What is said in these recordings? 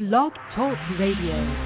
Blog Talk Radio.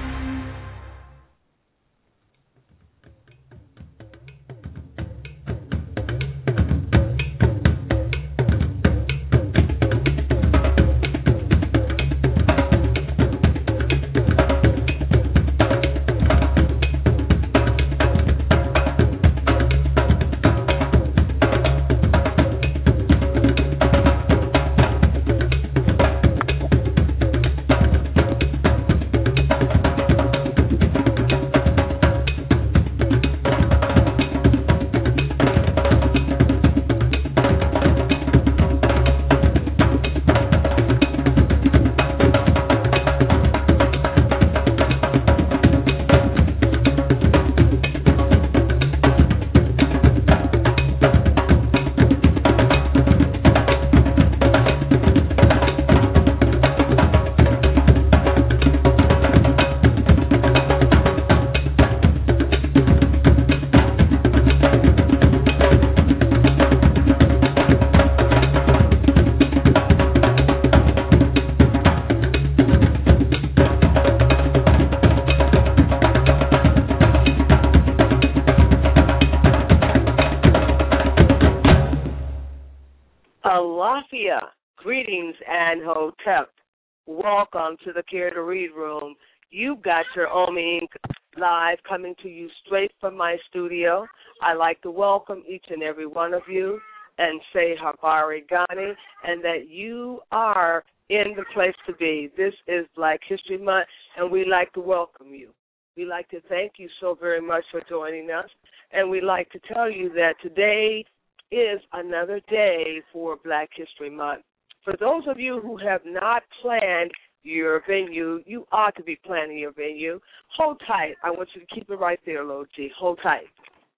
Greetings and Hotep. Welcome to the Care to Read Room. You've got your Omi Inc. live coming to you straight from my studio. I'd like to welcome each and every one of you and say Habari Ghani and that you are in the place to be. This is Black History Month, and we'd like to welcome you. We'd like to thank you so very much for joining us, and we'd like to tell you that today is another day for Black History Month. For those of you who have not planned your venue, you ought to be planning your venue. Hold tight. I want you to keep it right there, Lil G. Hold tight.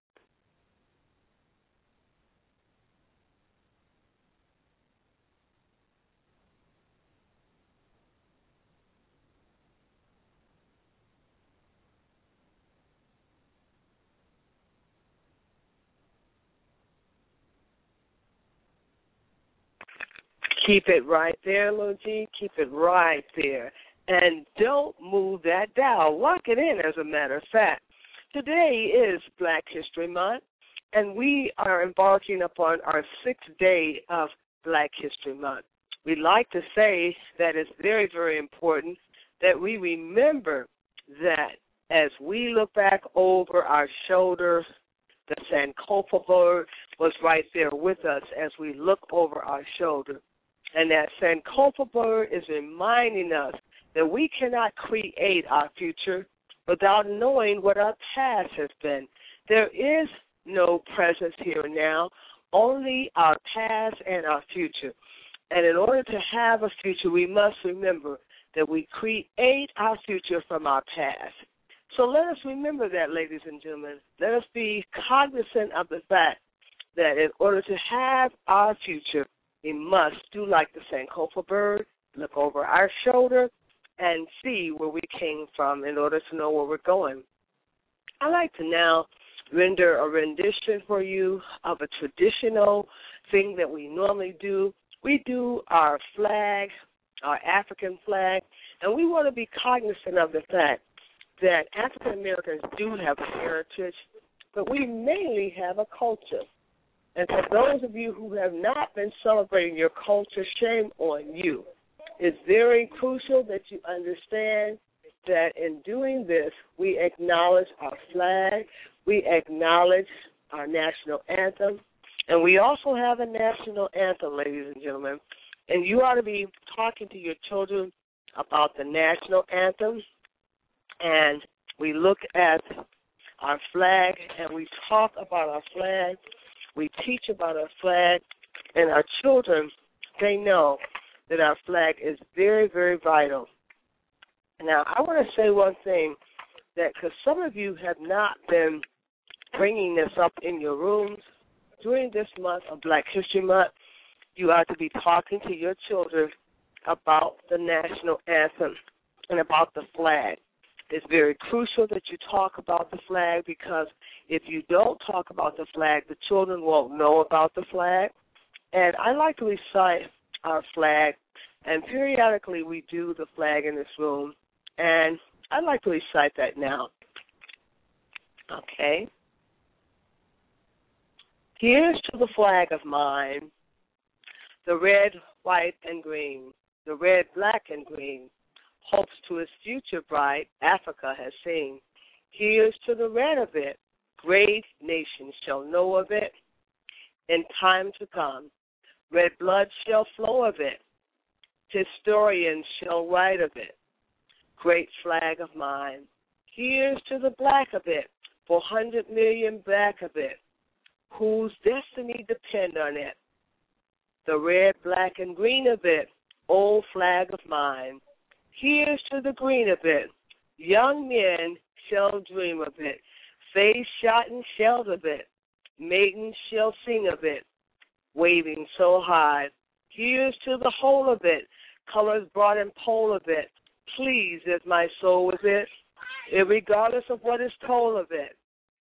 Keep it right there, Lil G. Keep it right there. And don't move that dial. Lock it in, as a matter of fact. Today is Black History Month, and we are embarking upon our 6th day of Black History Month. We like to say that it's very, very important that we remember that as we look back over our shoulders, the Sankofa bird was right there with us as we look over our shoulder. And that Sankofa bird is reminding us that we cannot create our future without knowing what our past has been. There is no present here and now, only our past and our future. And in order to have a future, we must remember that we create our future from our past. So let us remember that, ladies and gentlemen. Let us be cognizant of the fact that in order to have our future, we must do like the Sankofa bird, look over our shoulder, and see where we came from in order to know where we're going. I'd like to now render a rendition for you of a traditional thing that we normally do. We do our flag, our African flag, and we want to be cognizant of the fact that African Americans do have a heritage, but we mainly have a culture. And for those of you who have not been celebrating your culture, shame on you. It's very crucial that you understand that in doing this, we acknowledge our flag, we acknowledge our national anthem, and we also have a national anthem, ladies and gentlemen. And you ought to be talking to your children about the national anthem, and we look at our flag, and we talk about our flag. We teach about our flag, and our children, they know that our flag is very, very vital. Now, I want to say one thing, that because some of you have not been bringing this up in your rooms, during this month of Black History Month, you ought to be talking to your children about the national anthem and about the flag. It's very crucial that you talk about the flag because if you don't talk about the flag, the children won't know about the flag. And I like to recite our flag And periodically we do the flag in this room, and I'd like to recite that now. Okay. Here's to the flag of mine, the red, white, and green, the red, black, and green, hopes to its future bright, Africa has seen. Here's to the red of it, great nations shall know of it in time to come. Red blood shall flow of it, historians shall write of it, great flag of mine. Here's to the black of it, 400 million black of it, whose destiny depend on it. The red, black, and green of it, old flag of mine. Here's to the green of it, young men shall dream of it, face shot and shelled of it, maidens shall sing of it, waving so high. Here's to the whole of it, colors brought in pole of it, pleased is my soul with it, irregardless of what is told of it.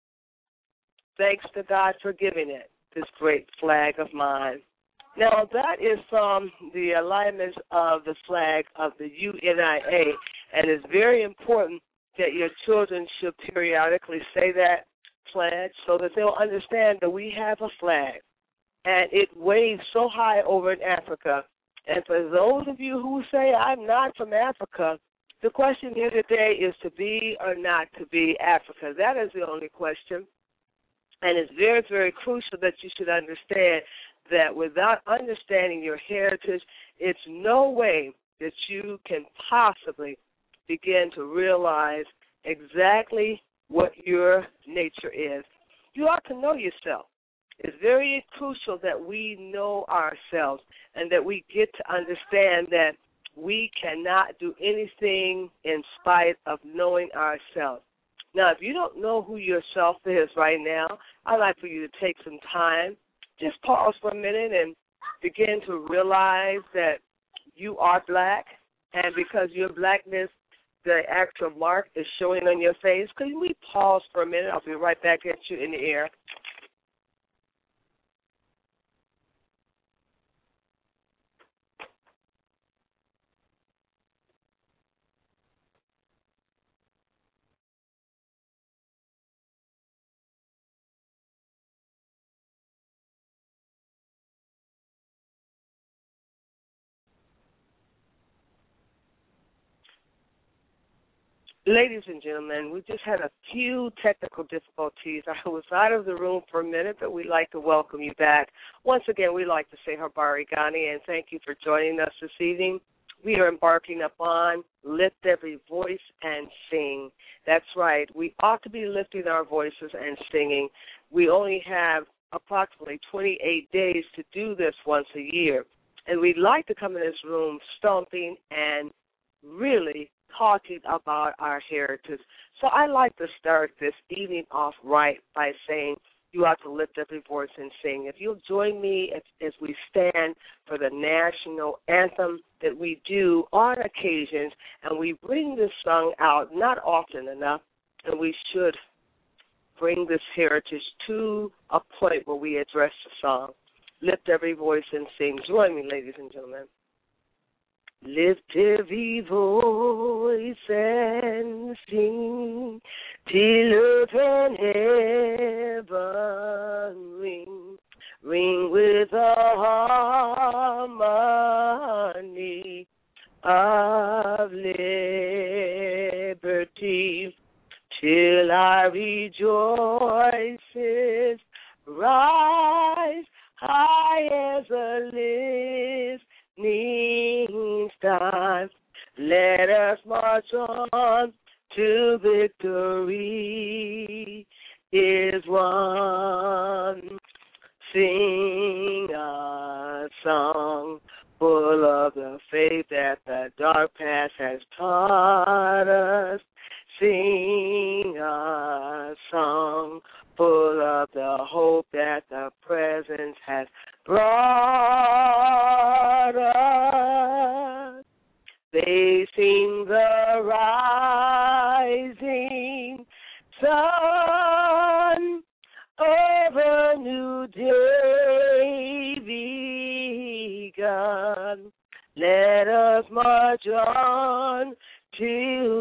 Thanks to God for giving it, this great flag of mine. Now, that is from the alignment of the flag of the UNIA, and it's very important that your children should periodically say that pledge so that they'll understand that we have a flag, and it waves so high over in Africa. And for those of you who say, I'm not from Africa, the question here today is to be or not to be Africa. That is the only question. And it's very, very crucial that you should understand that without understanding your heritage, it's no way that you can possibly begin to realize exactly what your nature is. You ought to know yourself. It's very crucial that we know ourselves and that we get to understand that we cannot do anything in spite of knowing ourselves. Now, if you don't know who yourself is right now, I'd like for you to take some time, just pause for a minute and begin to realize that you are black, and because your blackness, the actual mark is showing on your face. Could we pause for a minute? I'll be right back at you in the air. Ladies and gentlemen, we just had a few technical difficulties. I was out of the room for a minute, but we'd like to welcome you back. Once again, we'd like to say Habari Ghani, and thank you for joining us this evening. We are embarking upon Lift Every Voice and Sing. That's right. We ought to be lifting our voices and singing. We only have approximately 28 days to do this once a year, and we'd like to come in this room stomping and really talking about our heritage. So I like to start this evening off right by saying you ought to lift every voice and sing. If you'll join me as we stand for the national anthem that we do on occasions, and we bring this song out not often enough, and we should bring this heritage to a point where we address the song. Lift every voice and sing. Join me, ladies and gentlemen. Lift every voice and sing till earth and heaven ring, ring with a harmony of liberty, till our rejoices rise high as a listening star. Let us march on to victory is won. Sing a song full of the faith that the dark past has taught us. Sing a song full of the hope that the presence has brought us. They sing the rising sun of a new day begun. Let march on till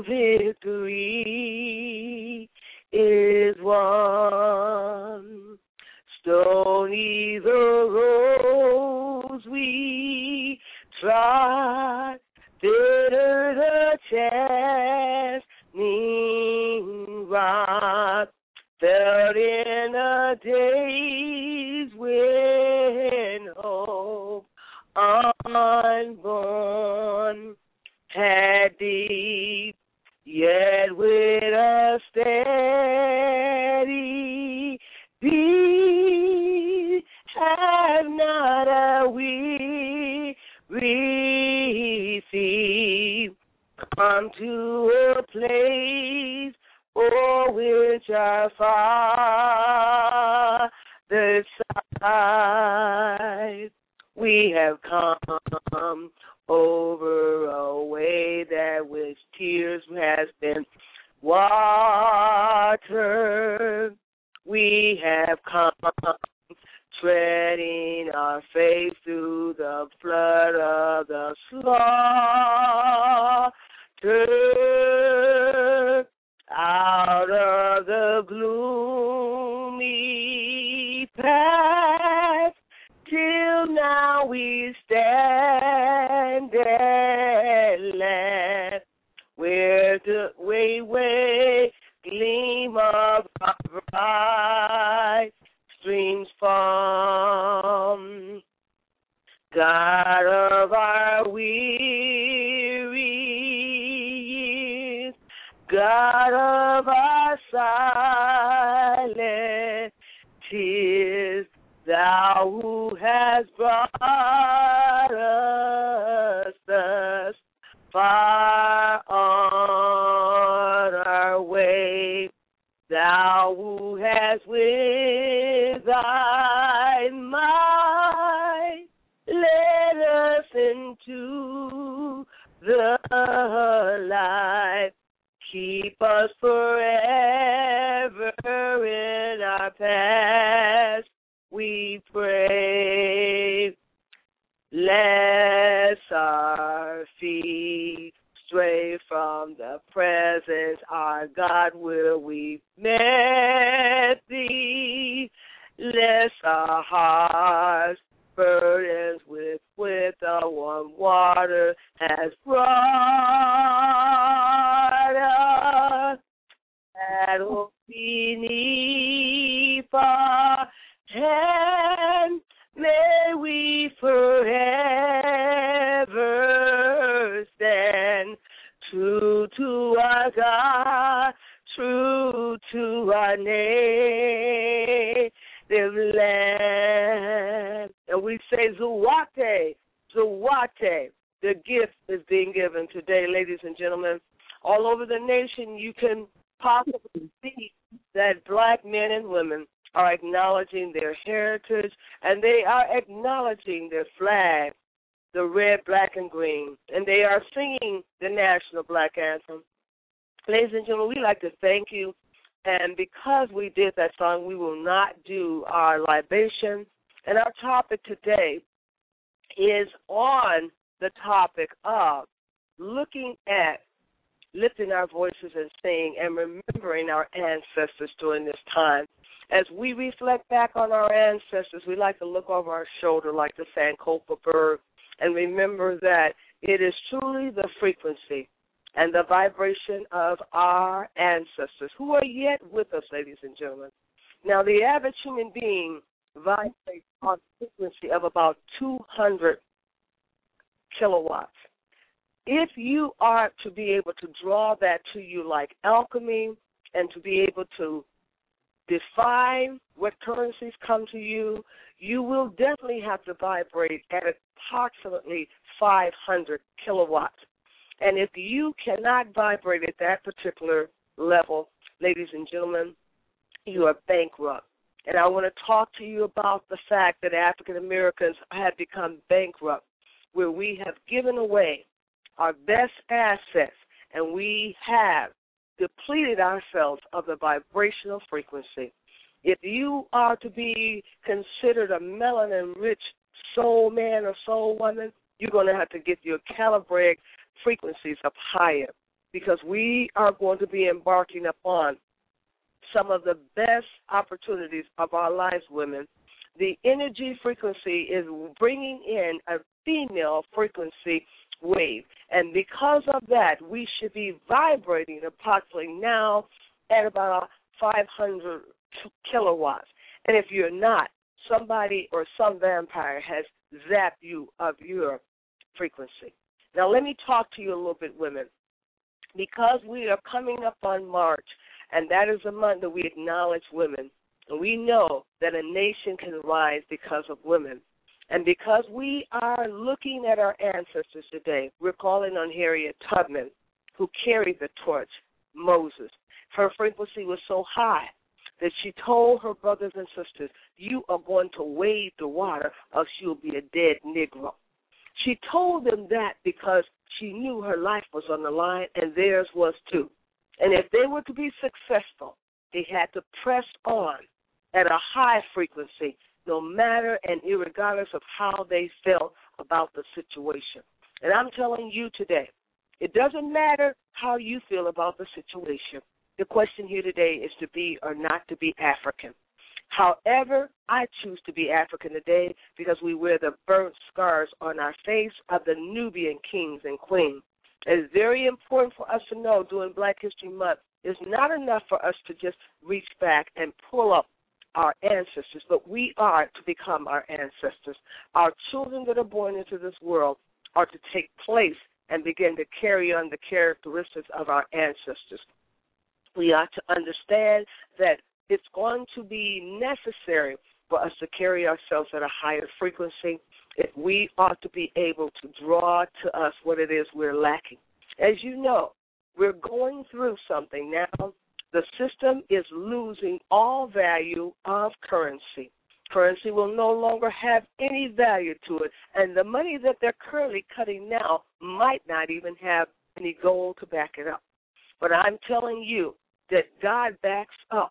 victory is won. Stony the roads we trod, bitter the chastening rod, felt in the days when hope unborn had deep, yet with a steady beat, have not a weary feet come to a place for which our Father's side. We have come over a way that with tears has been watered. We have come treading our faith through the flood of the slaughter. Out of the gloomy past, till now we stand at last, where the way gleam of our bright streams from. God of our weary years, God of our silent tears, Thou who hast brought us thus far on our way, Thou who hast with thy might led us into the light, keep us forever in our past, we pray. Lest our feet stray from the presence, our God, where we met thee. Lest our hearts burdens with the warm water has brought us, that will beneath our hand, may we forever stand true to our God, true to our native land. And we say, Zawate, Zawate. The gift is being given today, ladies and gentlemen. All over the nation, you can possibly see that black men and women are acknowledging their heritage, and they are acknowledging their flag, the red, black, and green, and they are singing the national black anthem. Ladies and gentlemen, we'd like to thank you, and because we did that song, we will not do our libation, and our topic today is on the topic of looking at lifting our voices and singing and remembering our ancestors during this time. As we reflect back on our ancestors, we like to look over our shoulder like the Sankofa bird and remember that it is truly the frequency and the vibration of our ancestors who are yet with us, ladies and gentlemen. Now, the average human being vibrates on a frequency of about 200 kilowatts. If you are to be able to draw that to you like alchemy and to be able to define what currencies come to you, you will definitely have to vibrate at approximately 500 kilowatts. And if you cannot vibrate at that particular level, ladies and gentlemen, you are bankrupt. And I want to talk to you about the fact that African Americans have become bankrupt, where we have given away our best assets and we have depleted ourselves of the vibrational frequency. If you are to be considered a melanin-rich soul man or soul woman, you're going to have to get your calibrate frequencies up higher, because we are going to be embarking upon some of the best opportunities of our lives, women. The energy frequency is bringing in a female frequency wave. And because of that, we should be vibrating approximately now at about 500 kilowatts. And if you're not, somebody or some vampire has zapped you of your frequency. Now, let me talk to you a little bit, women. Because we are coming up on March, and that is a month that we acknowledge women, and we know that a nation can rise because of women. And because we are looking at our ancestors today, we're calling on Harriet Tubman, who carried the torch, Moses. Her frequency was so high that she told her brothers and sisters, you are going to wade the water, else you'll be a dead Negro. She told them that because she knew her life was on the line, and theirs was too. And if they were to be successful, they had to press on at a high frequency, no matter and irregardless of how they felt about the situation. And I'm telling you today, it doesn't matter how you feel about the situation. The question here today is to be or not to be African. However, I choose to be African today because we wear the burnt scars on our face of the Nubian kings and queens. It's very important for us to know during Black History Month, it's not enough for us to just reach back and pull up our ancestors, but we are to become our ancestors. Our children that are born into this world are to take place and begin to carry on the characteristics of our ancestors. We are to understand that it's going to be necessary for us to carry ourselves at a higher frequency if we ought to be able to draw to us what it is we're lacking. As you know, we're going through something now. The system is losing all value of currency. Currency will no longer have any value to it, and the money that they're currently cutting now might not even have any gold to back it up. But I'm telling you that God backs up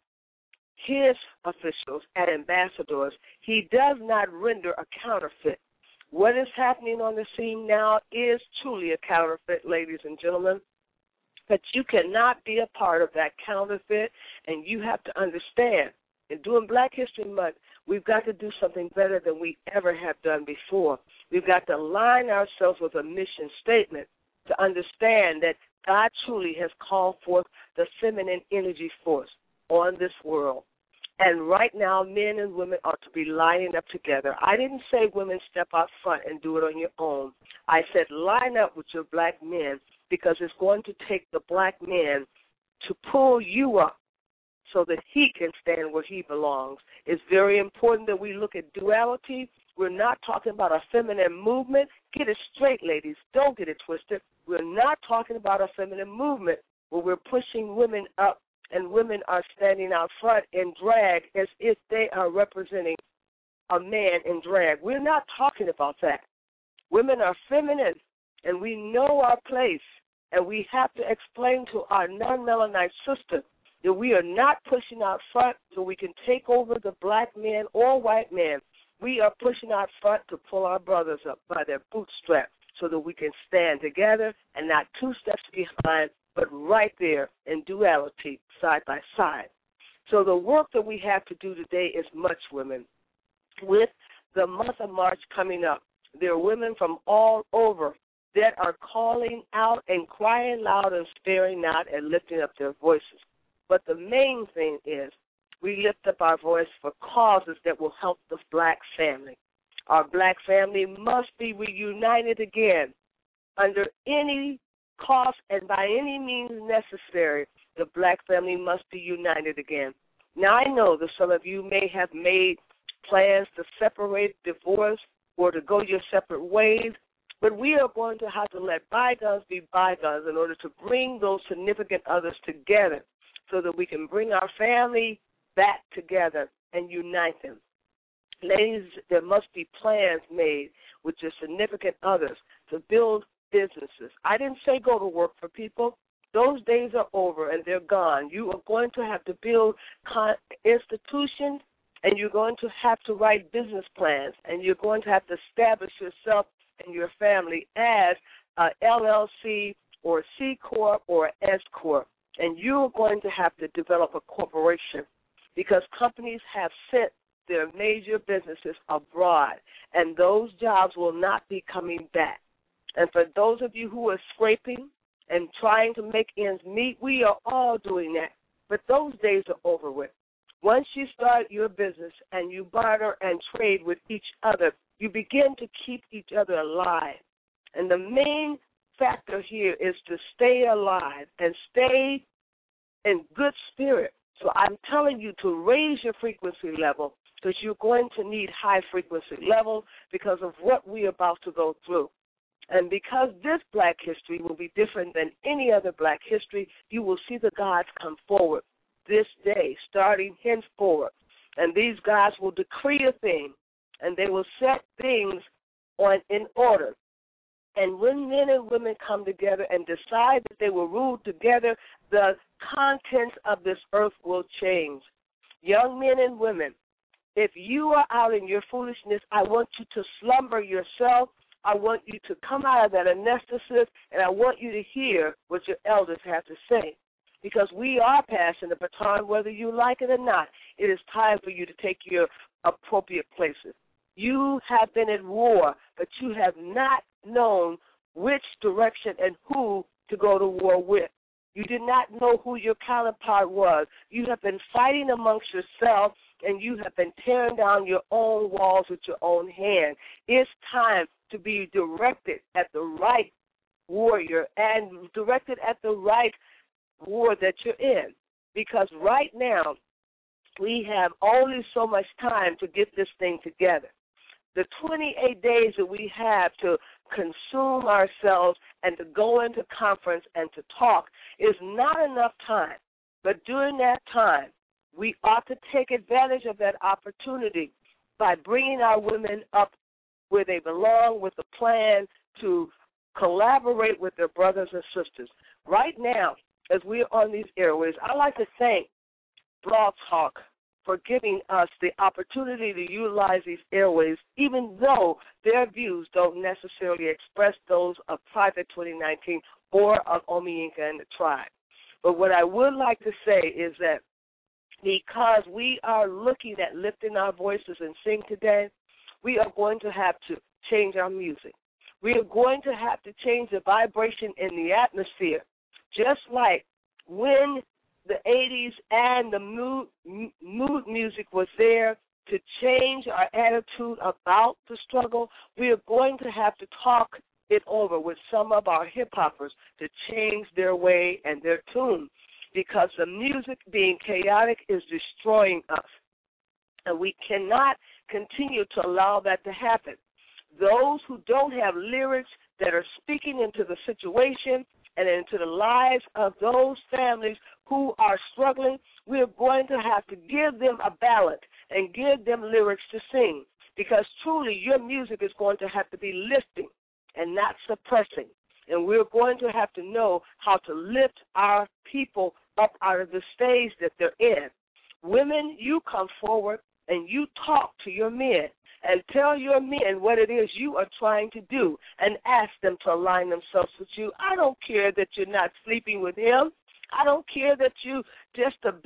his officials and ambassadors. He does not render a counterfeit. What is happening on the scene now is truly a counterfeit, ladies and gentlemen. But you cannot be a part of that counterfeit, and you have to understand, in doing Black History Month, we've got to do something better than we ever have done before. We've got to align ourselves with a mission statement to understand that God truly has called forth the feminine energy force on this world. And right now, men and women are to be lining up together. I didn't say women step out front and do it on your own. I said line up with your black men, because it's going to take the black man to pull you up so that he can stand where he belongs. It's very important that we look at duality. We're not talking about a feminine movement. Get it straight, ladies. Don't get it twisted. We're not talking about a feminine movement where we're pushing women up and women are standing out front in drag as if they are representing a man in drag. We're not talking about that. Women are feminine, and we know our place, and we have to explain to our non-melanite sister that we are not pushing out front so we can take over the black man or white man. We are pushing out front to pull our brothers up by their bootstraps so that we can stand together and not two steps behind, but right there in duality, side by side. So the work that we have to do today is much, women. With the month of March coming up, there are women from all over that are calling out and crying loud and sparing not and lifting up their voices. But the main thing is we lift up our voice for causes that will help the black family. Our black family must be reunited again under any cost and by any means necessary. The black family must be united again. Now, I know that some of you may have made plans to separate, divorce, or to go your separate ways, but we are going to have to let bygones be bygones in order to bring those significant others together so that we can bring our family back together and unite them. Ladies, there must be plans made with your significant others to build businesses. I didn't say go to work for people. Those days are over and they're gone. You are going to have to build institutions, and you're going to have to write business plans, and you're going to have to establish yourself and your family as a LLC or C Corp or S Corp, and you're going to have to develop a corporation because companies have sent their major businesses abroad, and those jobs will not be coming back. And for those of you who are scraping and trying to make ends meet, we are all doing that. But those days are over with. Once you start your business and you barter and trade with each other, you begin to keep each other alive. And the main factor here is to stay alive and stay in good spirit. So I'm telling you to raise your frequency level because you're going to need high frequency levels because of what we're about to go through. And because this Black history will be different than any other Black history, you will see the gods come forward this day, starting henceforward. And these gods will decree a thing, and they will set things in order. And when men and women come together and decide that they will rule together, the contents of this earth will change. Young men and women, if you are out in your foolishness, I want you to slumber yourself. I want you to come out of that anesthesis, and I want you to hear what your elders have to say. Because we are passing the baton, whether you like it or not. It is time for you to take your appropriate places. You have been at war, but you have not known which direction and who to go to war with. You did not know who your counterpart was. You have been fighting amongst yourself, and you have been tearing down your own walls with your own hand. It's time to be directed at the right warrior and directed at the right war that you're in. Because right now, we have only so much time to get this thing together. The 28 days that we have to consume ourselves and to go into conference and to talk is not enough time. But during that time, we ought to take advantage of that opportunity by bringing our women up where they belong with a plan to collaborate with their brothers and sisters. Right now, as we're on these airways, I'd like to thank Blog Talk for giving us the opportunity to utilize these airways, even though their views don't necessarily express those of Private 2019 or of Omiinka and the Tribe. But what I would like to say is that because we are looking at lifting our voices and sing today, we are going to have to change our music. We are going to have to change the vibration in the atmosphere, just like when the 80s and the mood music was there to change our attitude about the struggle. We are going to have to talk it over with some of our hip-hoppers to change their way and their tune, because the music being chaotic is destroying us. And we cannot continue to allow that to happen. Those who don't have lyrics that are speaking into the situation and into the lives of those families who are struggling, we are going to have to give them a ballad and give them lyrics to sing, because truly your music is going to have to be lifting and not suppressing. And we're going to have to know how to lift our people up out of the stage that they're in. Women, you come forward and you talk to your men and tell your men what it is you are trying to do and ask them to align themselves with you. I don't care that you're not sleeping with him. I don't care that you're just a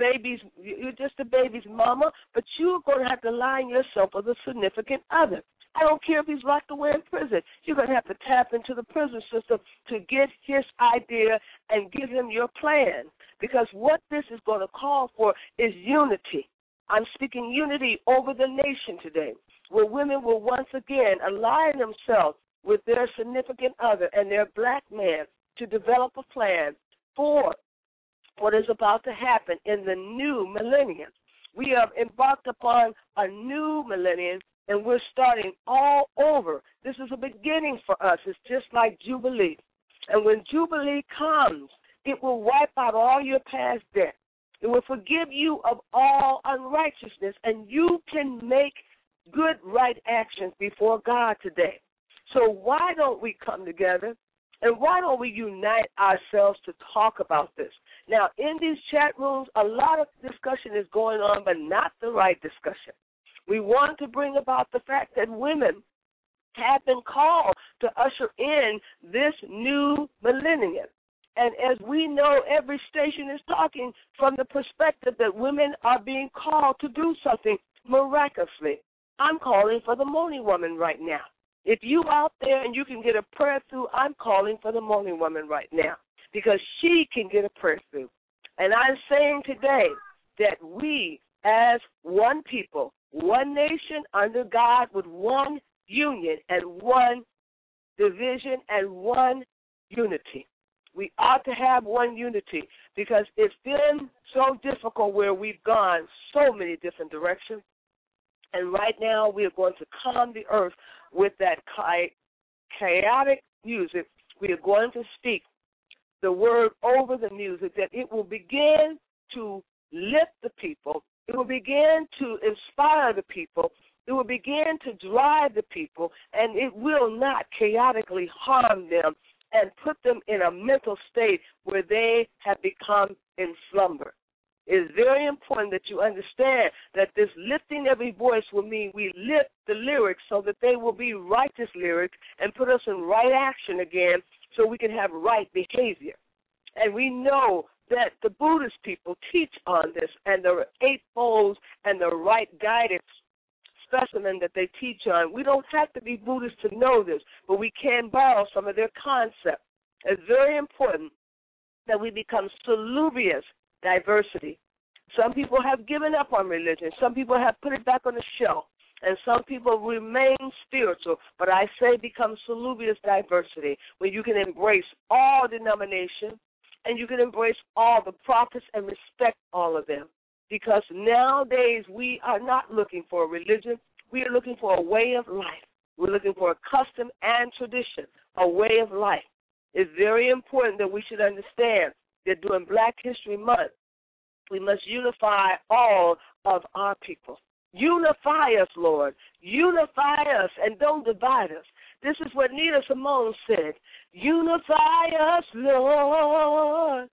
baby's mama, but you're going to have to align yourself with a significant other. I don't care if he's locked away in prison. You're going to have to tap into the prison system to get his idea and give him your plan, because what this is going to call for is unity. I'm speaking unity over the nation today, where women will once again align themselves with their significant other and their black man to develop a plan for what is about to happen in the new millennium. We have embarked upon a new millennium, and we're starting all over. This is a beginning for us. It's just like Jubilee. And when Jubilee comes, it will wipe out all your past debt. It will forgive you of all unrighteousness, and you can make good, right actions before God today. So why don't we come together, and why don't we unite ourselves to talk about this? Now, in these chat rooms, a lot of discussion is going on, but not the right discussion. We want to bring about the fact that women have been called to usher in this new millennium. And as we know, every station is talking from the perspective that women are being called to do something miraculously. I'm calling for the moaning woman right now. If you out there and you can get a prayer through, I'm calling for the moaning woman right now because she can get a prayer through. And I'm saying today that we as one people, one nation under God with one union and one division and one unity. We ought to have one unity because it's been so difficult where we've gone so many different directions. And right now we are going to calm the earth with that chaotic music. We are going to speak the word over the music that it will begin to lift the people. It will begin to inspire the people. It will begin to drive the people, and it will not chaotically harm them and put them in a mental state where they have become in slumber. It is very important that you understand that this lifting every voice will mean we lift the lyrics so that they will be righteous lyrics and put us in right action again so we can have right behavior. And we know that the Buddhist people teach on this, and the eightfolds and the right guidance specimen that they teach on. We don't have to be Buddhist to know this, but we can borrow some of their concepts. It's very important that we become salubrious diversity. Some people have given up on religion. Some people have put it back on the shelf. And some people remain spiritual. But I say become salubrious diversity, where you can embrace all denominations and you can embrace all the prophets and respect all of them. Because nowadays we are not looking for a religion. We are looking for a way of life. We're looking for a custom and tradition, a way of life. It's very important that we should understand that during Black History Month, we must unify all of our people. Unify us, Lord. Unify us and don't divide us. This is what Nina Simone said. Unify us, Lord.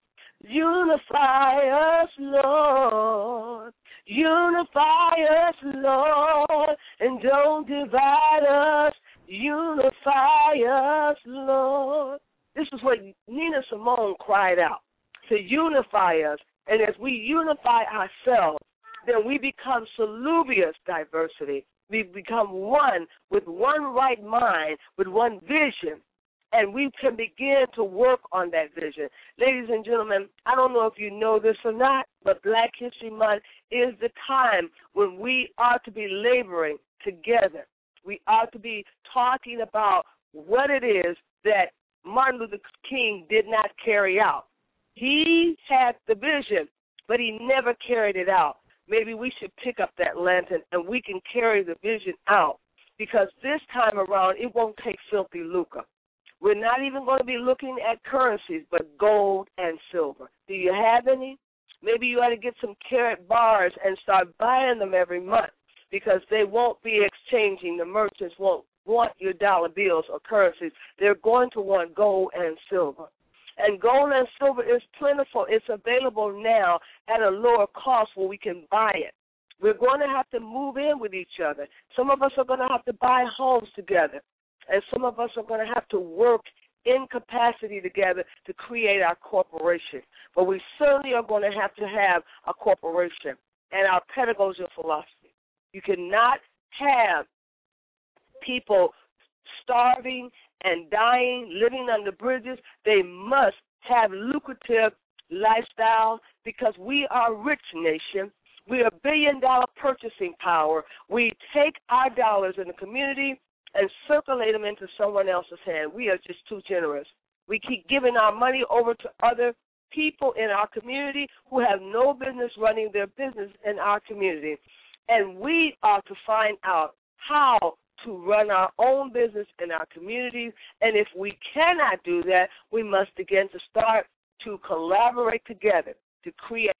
Unify us, Lord. Unify us, Lord, and don't divide us. Unify us, Lord. This is what Nina Simone cried out, to unify us. And as we unify ourselves, then we become salubrious diversity. We become one with one right mind, with one vision, and we can begin to work on that vision. Ladies and gentlemen, I don't know if you know this or not, but Black History Month is the time when we are to be laboring together. We are to be talking about what it is that Martin Luther King did not carry out. He had the vision, but he never carried it out. Maybe we should pick up that lantern and we can carry the vision out, because this time around it won't take filthy lucre. We're not even going to be looking at currencies but gold and silver. Do you have any? Maybe you ought to get some carat bars and start buying them every month, because they won't be exchanging. The merchants won't want your dollar bills or currencies. They're going to want gold and silver. And gold and silver is plentiful. It's available now at a lower cost where we can buy it. We're going to have to move in with each other. Some of us are going to have to buy homes together. And some of us are going to have to work in capacity together to create our corporation. But we certainly are going to have a corporation and our pedagogical philosophy. You cannot have people starving and dying, living under bridges. They must have lucrative lifestyle, because we are a rich nation. We are $1 billion purchasing power. We take our dollars in the community and circulate them into someone else's hand. We are just too generous. We keep giving our money over to other people in our community who have no business running their business in our community. And we are to find out how to run our own business in our communities. And if we cannot do that, we must begin to start to collaborate together to create